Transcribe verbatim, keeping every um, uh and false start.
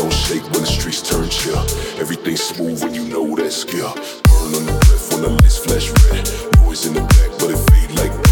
don't shake when the streets turn chill. Everything smooth when you know that skill. Burn on the breath when the lights flash red. Noise in the back, but it fade like